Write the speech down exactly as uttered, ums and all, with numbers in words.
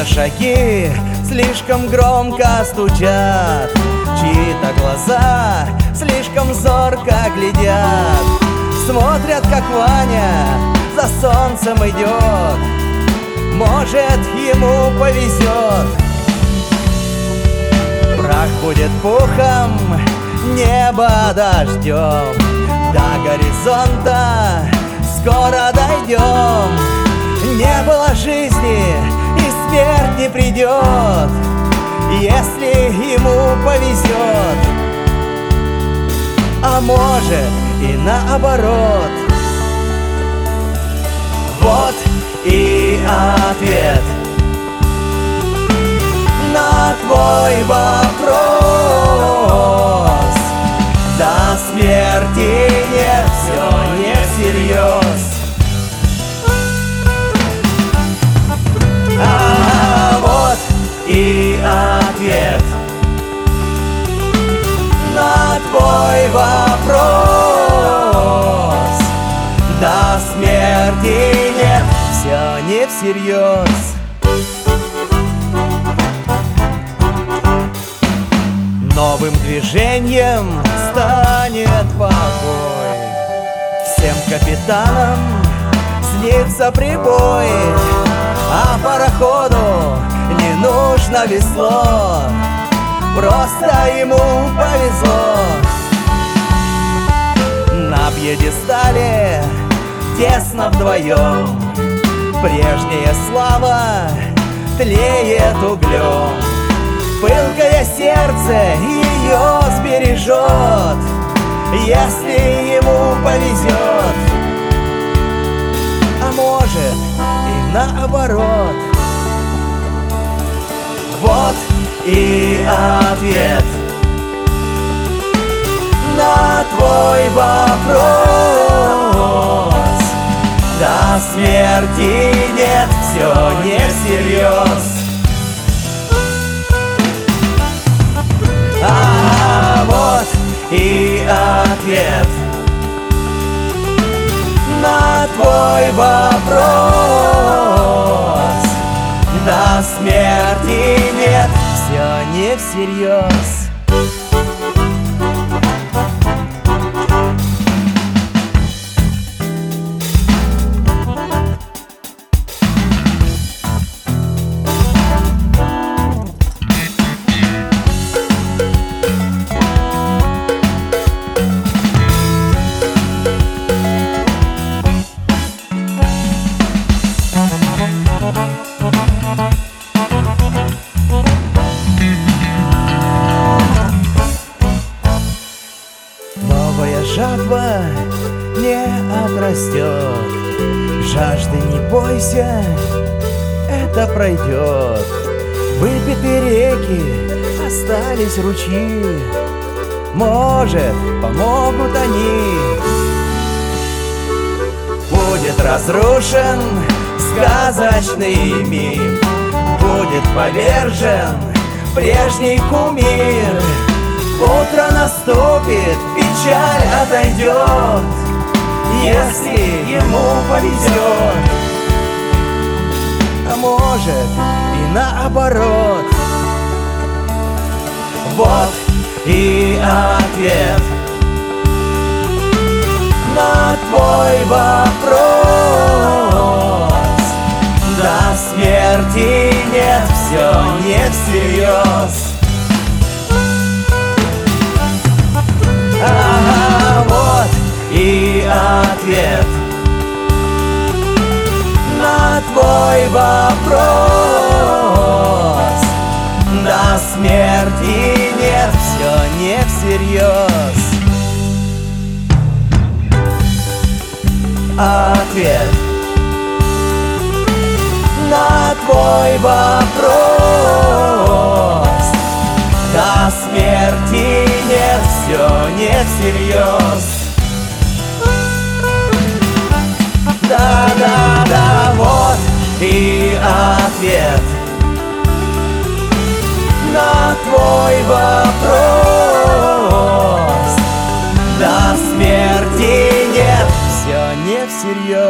Чьи-то шаги слишком громко стучат, чьи-то глаза слишком зорко глядят. Смотрят, как Ваня за солнцем идет, может, ему повезет. Прах будет пухом, небо дождем, до горизонта скоро дойдем. Не было жизни, и смерть не придет, если ему повезет. А может и наоборот. Вот и ответ на твой вопрос. До смерти нет, все не всерьез. А вот и ответ на твой вопрос. До смерти нет, все не всерьез. Новым движением станет покой, всем капитанам снится прибой, а пароходу не нужно весло, просто ему повезло. На пьедестале тесно вдвоем, прежняя слава тлеет углем. Пылкое сердце ее сбережет, если ему повезет. А может и наоборот. Вот и ответ на твой вопрос. До смерти нет, все не всерьез. А вот и ответ на твой вопрос. До смерти нет, все не всерьез. Новая жатва не отрастет, жажды не бойся, это пройдет. Выпиты реки, остались ручьи, может, помогут они. Будет разрушен сказочный мир, будет повержен прежний кумир. Утро наступит, печаль отойдет, если ему повезет. А может и наоборот. Вот и ответ на твой вопрос. До смерти нет, все не всерьез. А вот и ответ на твой вопрос. До смерти нет, все не всерьез. Ответ на твой вопрос. До смерти нет, все не всерьез. Да-да-да, вот и ответ на твой вопрос. До смерти нет, все не всерьез.